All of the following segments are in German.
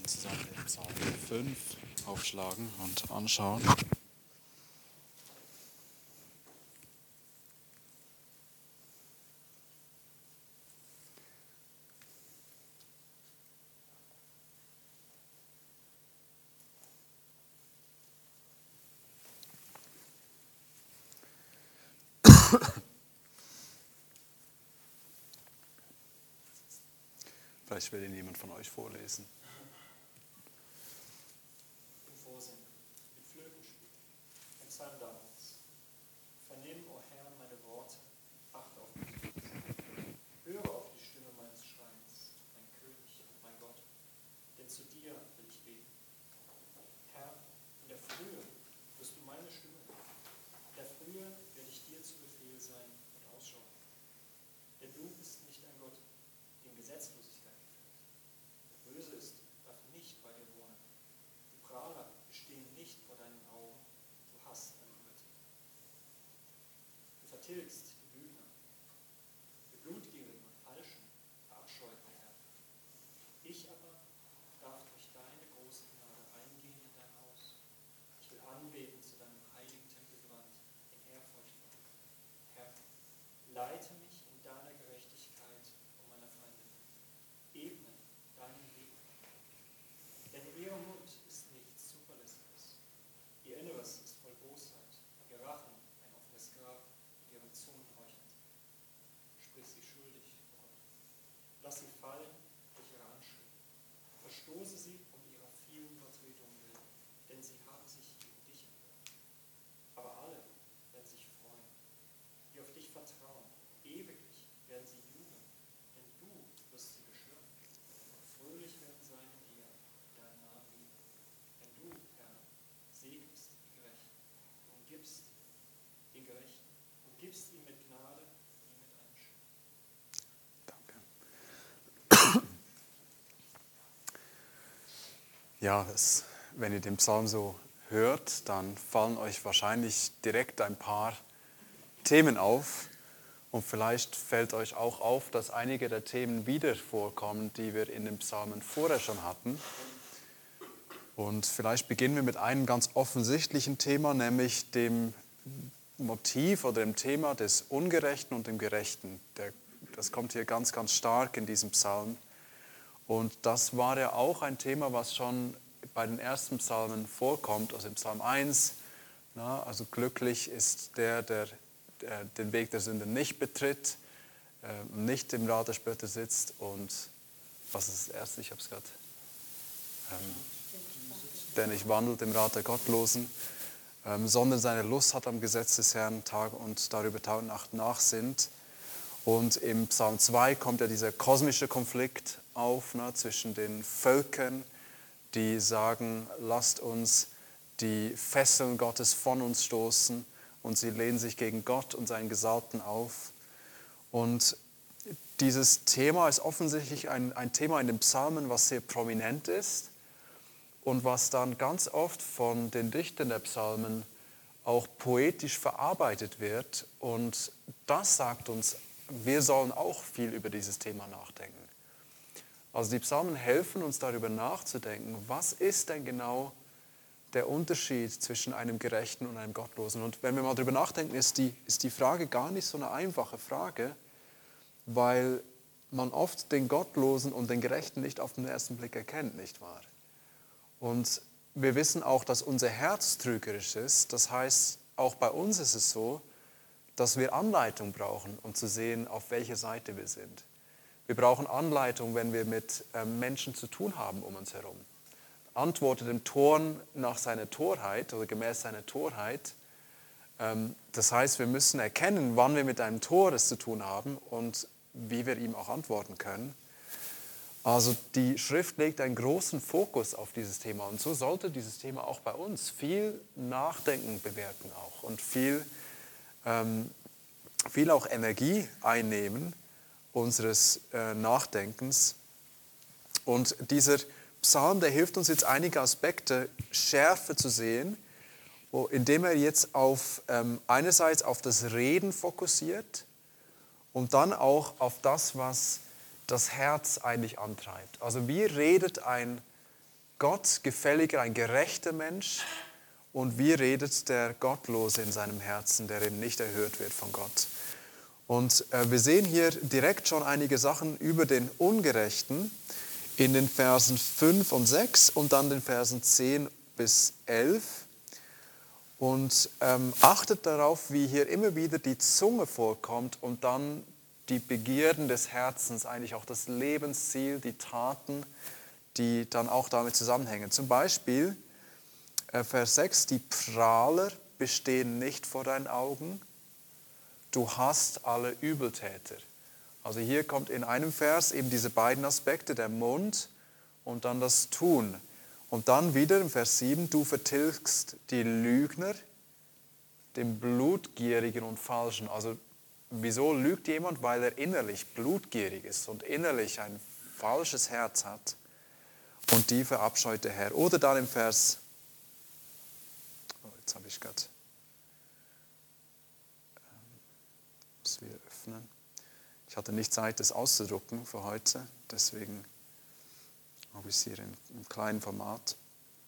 wollen zusammen den Psalm 5 aufschlagen und anschauen. Vielleicht will ihn jemand von euch vorlesen. Vorsingen mit Flötenspiel, ein Psalm damals. Vernimm, o Herr, meine Worte, acht auf mich. Höre auf die Stimme meines Schreins, mein König und mein Gott, denn zu dir will ich beten. Herr, in der Frühe wirst du meine Stimme hören. In der Frühe werde ich dir zu Befehl sein und ausschauen. Denn du bist nicht ein Gott, dem Gesetzlosigkeit gefällt. Der Böse ist, darf nicht bei dir wohnen. Die Prahler bestehen nicht vor deinen Augen, du hast alle Übertäter. Du vertilgst die Lügner, die Blutgierigen und Falschen verabscheut der Herr. Ich aber darf durch deine große Gnade eingehen in dein Haus. Ich will anbeten zu deinem heiligen Tempelgewand in ehrfurcht. Herr, leite mich in deiner Gerechtigkeit um meiner Feinde. Ebne deinen Weg. Denn ihr Mund ist nichts Zuverlässiges. Ihr Inneres ist voll Bosheit, ihr Rachen ein offenes Grab, mit ihren Zungen heuchelnd. Sprich sie schuldig, o Gott. Lass sie fallen durch ihre Anschläge. Verstoße sie um ihrer vielen Übertretungen willen, denn sie haben sich gegen dich empört. Aber alle werden sich freuen, die auf dich vertrauen. Ewiglich werden sie jubeln, denn du wirst sie beschwören. Und fröhlich werden sein in dir, die deinen Namen lieben. Denn du, Herr, segnest die Gerechten und gibst den Gerechten und gibst ihm mit Gnade wie mit einem Schild. Danke. Ja, wenn ihr den Psalm so hört, dann fallen euch wahrscheinlich direkt ein paar Themen auf. Und vielleicht fällt euch auch auf, dass einige der Themen wieder vorkommen, die wir in den Psalmen vorher schon hatten. Und vielleicht beginnen wir mit einem ganz offensichtlichen Thema, nämlich dem Motiv oder dem Thema des Ungerechten und dem Gerechten. Das kommt hier ganz, ganz stark in diesem Psalm. Und das war ja auch ein Thema, was schon bei den ersten Psalmen vorkommt, also im Psalm 1. Also glücklich ist der den Weg der Sünde nicht betritt, nicht im Rat der Spötter sitzt und, was ist das erste? Ich habe es gerade. Der nicht wandelt im Rat der Gottlosen, sondern seine Lust hat am Gesetz des Herrn Tag und darüber Tag und Nacht nachsinnt. Und im Psalm 2 kommt ja dieser kosmische Konflikt auf, zwischen den Völkern, die sagen, lasst uns die Fesseln Gottes von uns stoßen, und sie lehnen sich gegen Gott und seinen Gesalbten auf. Und dieses Thema ist offensichtlich ein Thema in den Psalmen, was sehr prominent ist und was dann ganz oft von den Dichtern der Psalmen auch poetisch verarbeitet wird. Und das sagt uns, wir sollen auch viel über dieses Thema nachdenken. Also die Psalmen helfen uns darüber nachzudenken, was ist denn genau der Unterschied zwischen einem Gerechten und einem Gottlosen. Und wenn wir mal darüber nachdenken, ist die Frage gar nicht so eine einfache Frage, weil man oft den Gottlosen und den Gerechten nicht auf den ersten Blick erkennt, nicht wahr? Und wir wissen auch, dass unser Herz trügerisch ist. Das heißt, auch bei uns ist es so, dass wir Anleitung brauchen, um zu sehen, auf welcher Seite wir sind. Wir brauchen Anleitung, wenn wir mit Menschen zu tun haben um uns herum. Antwortet dem Toren nach seiner Torheit oder gemäß seiner Torheit. Das heißt, wir müssen erkennen, wann wir mit einem Tor es zu tun haben und wie wir ihm auch antworten können. Also die Schrift legt einen großen Fokus auf dieses Thema und so sollte dieses Thema auch bei uns viel Nachdenken bewirken auch und viel auch Energie einnehmen unseres Nachdenkens. Und dieser Psalm, der hilft uns jetzt einige Aspekte schärfer zu sehen, indem er jetzt einerseits auf das Reden fokussiert und dann auch auf das, was das Herz eigentlich antreibt. Also wie redet ein Gott gefälliger, ein gerechter Mensch? Und wie redet der Gottlose in seinem Herzen, der eben nicht erhört wird von Gott? Und wir sehen hier direkt schon einige Sachen über den Ungerechten in den Versen 5 und 6 und dann den Versen 10 bis 11. Und achtet darauf, wie hier immer wieder die Zunge vorkommt und dann die Begierden des Herzens, eigentlich auch das Lebensziel, die Taten, die dann auch damit zusammenhängen. Zum Beispiel Vers 6, die Prahler bestehen nicht vor deinen Augen, du hast alle Übeltäter. Also hier kommt in einem Vers eben diese beiden Aspekte, der Mund und dann das Tun. Und dann wieder im Vers 7, du vertilgst die Lügner, den Blutgierigen und Falschen. Also wieso lügt jemand? Weil er innerlich blutgierig ist und innerlich ein falsches Herz hat. Und die verabscheut der Herr. Oder dann im Vers, jetzt habe ich gerade, muss wir öffnen. Ich hatte nicht Zeit, das auszudrucken für heute, deswegen habe ich es hier im kleinen Format.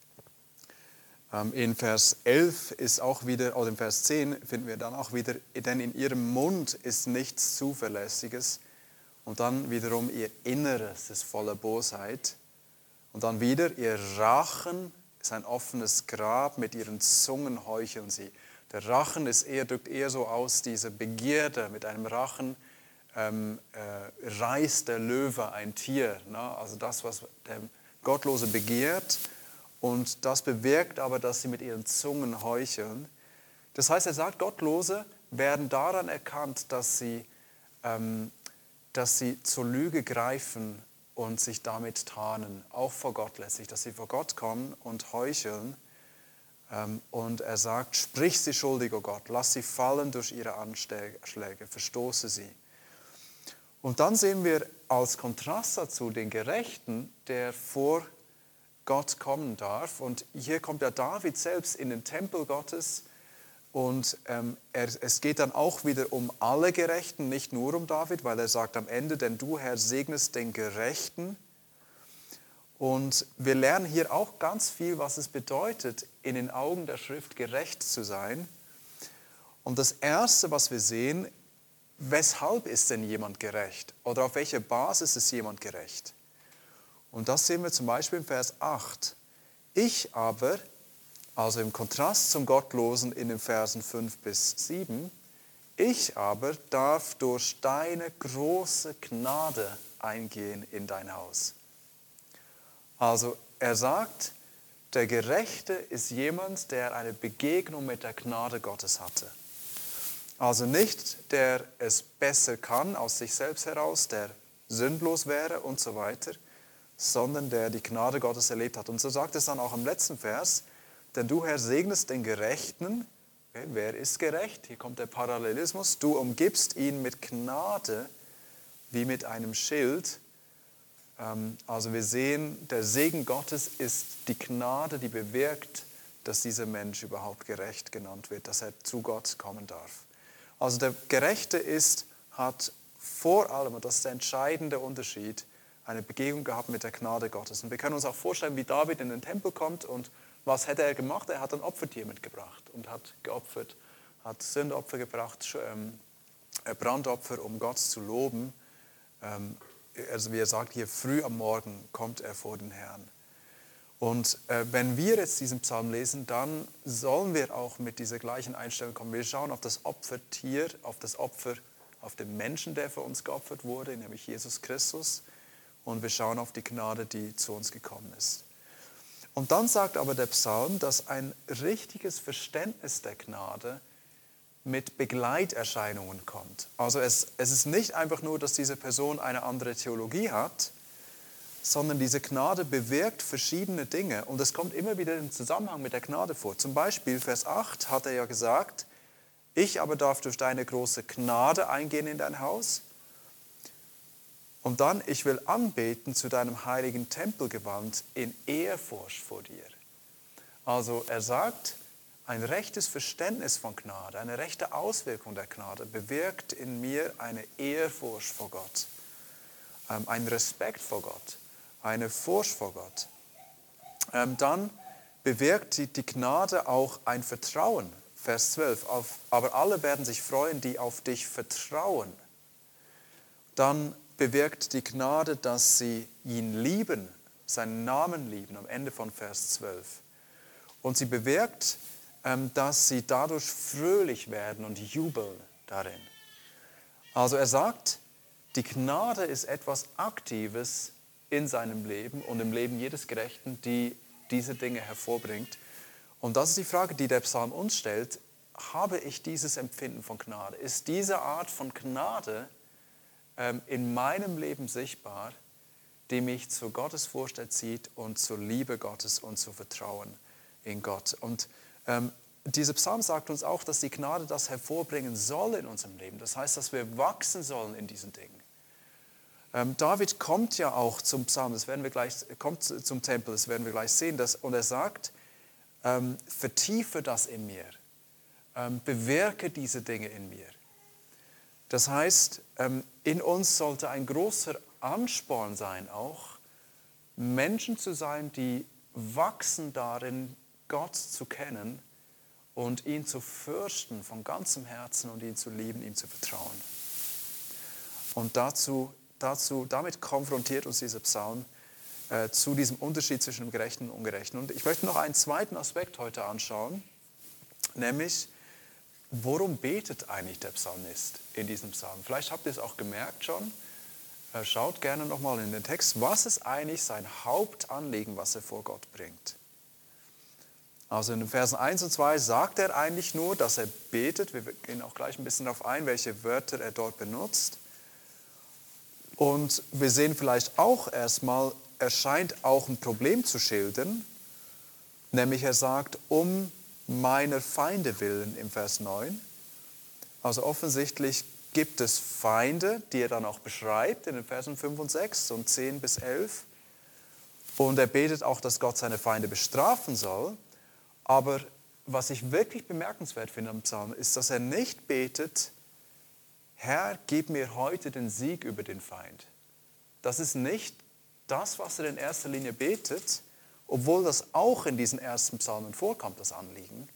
In Vers 11 ist auch wieder, oder in Vers 10 finden wir dann auch wieder, denn in ihrem Mund ist nichts Zuverlässiges. Und dann wiederum ihr Inneres ist voller Bosheit. Und dann wieder, ihr Rachen ist ein offenes Grab, mit ihren Zungen heucheln sie. Der Rachen drückt eher so aus, diese Begierde. Mit einem Rachen reißt der Löwe ein Tier. Ne? Also das, was der Gottlose begehrt. Und das bewirkt aber, dass sie mit ihren Zungen heucheln. Das heißt, er sagt, Gottlose werden daran erkannt, dass sie zur Lüge greifen und sich damit tarnen, auch vor Gott letztlich, dass sie vor Gott kommen und heucheln. Und er sagt, sprich sie schuldig, o Gott, lass sie fallen durch ihre Anschläge, verstoße sie. Und dann sehen wir als Kontrast dazu den Gerechten, der vor Gott kommen darf. Und hier kommt ja David selbst in den Tempel Gottes. Und es geht dann auch wieder um alle Gerechten, nicht nur um David, weil er sagt am Ende, denn du, Herr, segnest den Gerechten. Und wir lernen hier auch ganz viel, was es bedeutet, in den Augen der Schrift gerecht zu sein. Und das Erste, was wir sehen, weshalb ist denn jemand gerecht? Oder auf welcher Basis ist jemand gerecht? Und das sehen wir zum Beispiel im Vers 8. Ich aber, also im Kontrast zum Gottlosen in den Versen 5 bis 7, ich aber darf durch deine große Gnade eingehen in dein Haus. Also er sagt, der Gerechte ist jemand, der eine Begegnung mit der Gnade Gottes hatte. Also nicht, der es besser kann aus sich selbst heraus, der sündlos wäre und so weiter, sondern der die Gnade Gottes erlebt hat. Und so sagt es dann auch im letzten Vers, denn du, Herr, segnest den Gerechten. Okay, wer ist gerecht? Hier kommt der Parallelismus. Du umgibst ihn mit Gnade wie mit einem Schild. Also wir sehen, der Segen Gottes ist die Gnade, die bewirkt, dass dieser Mensch überhaupt gerecht genannt wird, dass er zu Gott kommen darf. Also der Gerechte hat vor allem, und das ist der entscheidende Unterschied, eine Begegnung gehabt mit der Gnade Gottes. Und wir können uns auch vorstellen, wie David in den Tempel kommt und was hätte er gemacht? Er hat ein Opfertier mitgebracht und hat geopfert, hat Sündopfer gebracht, Brandopfer, um Gott zu loben. Also wie er sagt, hier früh am Morgen kommt er vor den Herrn. Und wenn wir jetzt diesen Psalm lesen, dann sollen wir auch mit dieser gleichen Einstellung kommen. Wir schauen auf das Opfertier, auf das Opfer, auf den Menschen, der für uns geopfert wurde, nämlich Jesus Christus. Und wir schauen auf die Gnade, die zu uns gekommen ist. Und dann sagt aber der Psalm, dass ein richtiges Verständnis der Gnade mit Begleiterscheinungen kommt. Also es ist nicht einfach nur, dass diese Person eine andere Theologie hat, sondern diese Gnade bewirkt verschiedene Dinge. Und es kommt immer wieder im Zusammenhang mit der Gnade vor. Zum Beispiel Vers 8 hat er ja gesagt, ich aber darf durch deine große Gnade eingehen in dein Haus. Und dann, ich will anbeten zu deinem heiligen Tempel gewandt in Ehrfurcht vor dir. Also er sagt, ein rechtes Verständnis von Gnade, eine rechte Auswirkung der Gnade bewirkt in mir eine Ehrfurcht vor Gott, einen Respekt vor Gott, eine Furcht vor Gott. Dann bewirkt die Gnade auch ein Vertrauen. Vers 12. Aber alle werden sich freuen, die auf dich vertrauen. Dann bewirkt die Gnade, dass sie ihn lieben, seinen Namen lieben, am Ende von Vers 12. Und sie bewirkt, dass sie dadurch fröhlich werden und jubeln darin. Also er sagt, die Gnade ist etwas Aktives in seinem Leben und im Leben jedes Gerechten, die diese Dinge hervorbringt. Und das ist die Frage, die der Psalm uns stellt. Habe ich dieses Empfinden von Gnade? Ist diese Art von Gnade in meinem Leben sichtbar, die mich zur Gottesfurcht erzieht und zur Liebe Gottes und zu Vertrauen in Gott? Und dieser Psalm sagt uns auch, dass die Gnade das hervorbringen soll in unserem Leben. Das heißt, dass wir wachsen sollen in diesen Dingen. David kommt ja auch zum Psalm, kommt zum Tempel, das werden wir gleich sehen. Und er sagt, vertiefe das in mir, bewirke diese Dinge in mir. Das heißt, in uns sollte ein großer Ansporn sein, auch Menschen zu sein, die wachsen darin, Gott zu kennen und ihn zu fürchten von ganzem Herzen und ihn zu lieben, ihm zu vertrauen. Und damit konfrontiert uns dieser Psalm zu diesem Unterschied zwischen dem Gerechten und Ungerechten. Und ich möchte noch einen zweiten Aspekt heute anschauen, nämlich, worum betet eigentlich der Psalmist in diesem Psalm? Vielleicht habt ihr es auch gemerkt schon. Schaut gerne nochmal in den Text. Was ist eigentlich sein Hauptanliegen, was er vor Gott bringt? Also in den Versen 1 und 2 sagt er eigentlich nur, dass er betet. Wir gehen auch gleich ein bisschen darauf ein, welche Wörter er dort benutzt. Und wir sehen vielleicht auch erstmal, er scheint auch ein Problem zu schildern. Nämlich er sagt, um meiner Feinde willen im Vers 9. Also offensichtlich gibt es Feinde, die er dann auch beschreibt in den Versen 5 und 6 und 10 bis 11. Und er betet auch, dass Gott seine Feinde bestrafen soll. Aber was ich wirklich bemerkenswert finde am Psalm, ist, dass er nicht betet, Herr, gib mir heute den Sieg über den Feind. Das ist nicht das, was er in erster Linie betet, obwohl das auch in diesen ersten Psalmen vorkommt, das Anliegen.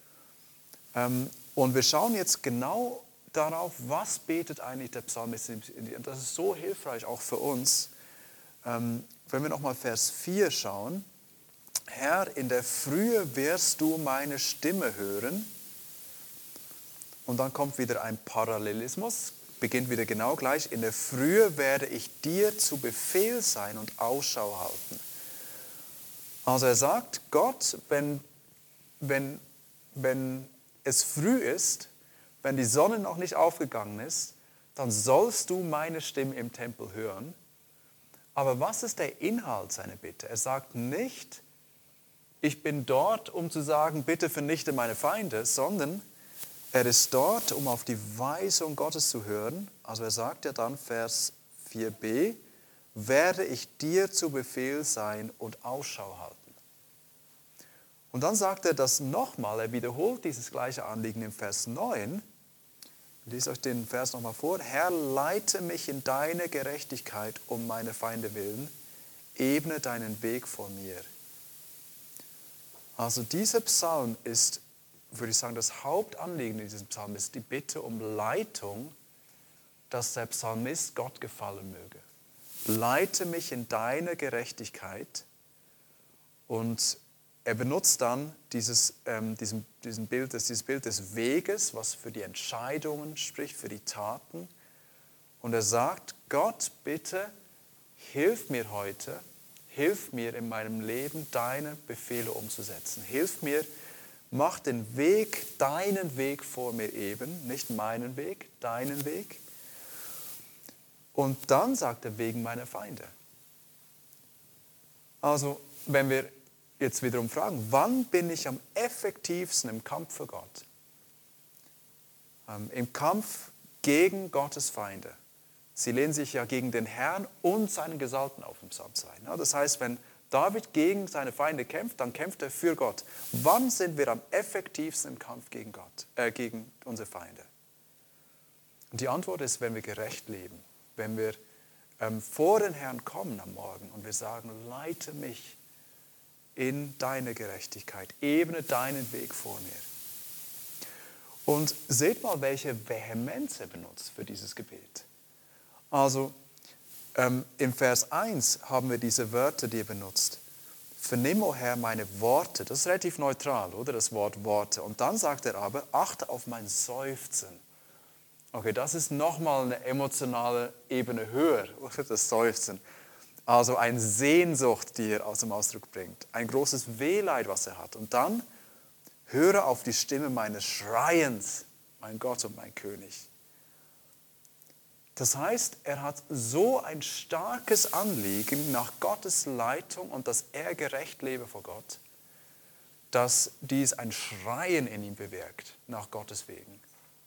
Und wir schauen jetzt genau darauf, was betet eigentlich der Psalmist. Das ist so hilfreich auch für uns. Wenn wir nochmal Vers 4 schauen. Herr, in der Frühe wirst du meine Stimme hören. Und dann kommt wieder ein Parallelismus, beginnt wieder genau gleich. In der Frühe werde ich dir zu Befehl sein und Ausschau halten. Also er sagt, Gott, wenn es früh ist, wenn die Sonne noch nicht aufgegangen ist, dann sollst du meine Stimme im Tempel hören. Aber was ist der Inhalt seiner Bitte? Er sagt nicht, ich bin dort, um zu sagen, bitte vernichte meine Feinde, sondern er ist dort, um auf die Weisung Gottes zu hören. Also er sagt ja dann, Vers 4b, werde ich dir zu Befehl sein und Ausschau halten. Und dann sagt er das nochmal, er wiederholt dieses gleiche Anliegen im Vers 9. Ich lese euch den Vers nochmal vor. Herr, leite mich in deine Gerechtigkeit um meine Feinde willen, ebne deinen Weg vor mir. Also dieser Psalm ist, würde ich sagen, das Hauptanliegen in diesem Psalm ist die Bitte um Leitung, dass der Psalmist Gott gefallen möge. Leite mich in deine Gerechtigkeit. Und er benutzt dann dieses Bild des Weges, was für die Entscheidungen spricht, für die Taten. Und er sagt, Gott, bitte, hilf mir heute, hilf mir in meinem Leben, deine Befehle umzusetzen. Hilf mir, mach den Weg, deinen Weg vor mir eben, nicht meinen Weg, deinen Weg. Und dann sagt er, wegen meiner Feinde. Also, wenn wir jetzt wiederum fragen, wann bin ich am effektivsten im Kampf für Gott? Im Kampf gegen Gottes Feinde. Sie lehnen sich ja gegen den Herrn und seinen Gesalbten auf im Psalm 2. Das heißt, wenn David gegen seine Feinde kämpft, dann kämpft er für Gott. Wann sind wir am effektivsten im Kampf gegen gegen unsere Feinde? Und die Antwort ist, wenn wir gerecht leben. Wenn wir vor den Herrn kommen am Morgen und wir sagen, leite mich in deine Gerechtigkeit, ebne deinen Weg vor mir. Und seht mal, welche Vehemenz er benutzt für dieses Gebet. Also im Vers 1 haben wir diese Wörter, die er benutzt. Vernimm, o Herr, meine Worte. Das ist relativ neutral, oder? Das Wort Worte. Und dann sagt er aber, achte auf mein Seufzen. Okay, das ist nochmal eine emotionale Ebene höher, oder? Das Seufzen. Also eine Sehnsucht, die er zum Ausdruck bringt. Ein großes Wehleid, was er hat. Und dann, höre auf die Stimme meines Schreiens, mein Gott und mein König. Das heißt, er hat so ein starkes Anliegen nach Gottes Leitung und dass er gerecht lebe vor Gott, dass dies ein Schreien in ihm bewirkt, nach Gottes Wegen.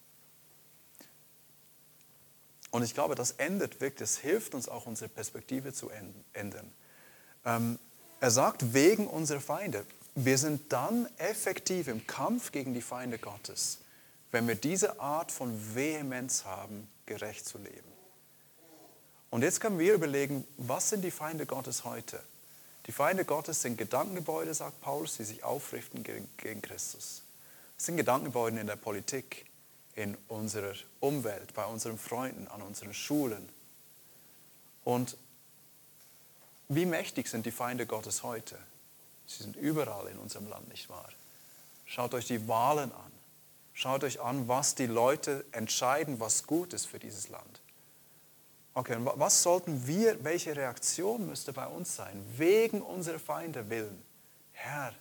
Und ich glaube, das ändert wirklich, das hilft uns auch, unsere Perspektive zu ändern. Er sagt, wegen unserer Feinde. Wir sind dann effektiv im Kampf gegen die Feinde Gottes, wenn wir diese Art von Vehemenz haben, gerecht zu leben. Und jetzt können wir überlegen, was sind die Feinde Gottes heute? Die Feinde Gottes sind Gedankengebäude, sagt Paulus, die sich aufrichten gegen Christus. Es sind Gedankengebäude in der Politik, in unserer Umwelt, bei unseren Freunden, an unseren Schulen. Und wie mächtig sind die Feinde Gottes heute? Sie sind überall in unserem Land, nicht wahr? Schaut euch die Wahlen an. Schaut euch an, was die Leute entscheiden, was gut ist für dieses Land. Okay, und was sollten wir, welche Reaktion müsste bei uns sein, wegen unserer Feinde willen? Herr,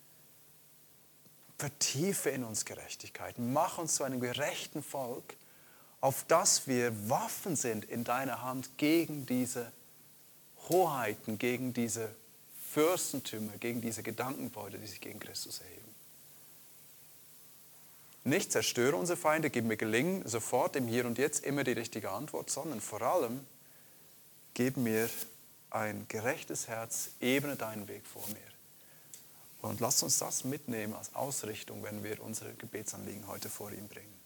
vertiefe in uns Gerechtigkeit, mach uns zu einem gerechten Volk, auf das wir Waffen sind in deiner Hand gegen diese Hoheiten, gegen diese Fürstentümer, gegen diese Gedankengebäude, die sich gegen Christus erheben. Nicht zerstöre unsere Feinde, gib mir Gelingen, sofort im Hier und Jetzt immer die richtige Antwort, sondern vor allem gib mir ein gerechtes Herz, ebne deinen Weg vor mir. Und lasst uns das mitnehmen als Ausrichtung, wenn wir unsere Gebetsanliegen heute vor ihm bringen.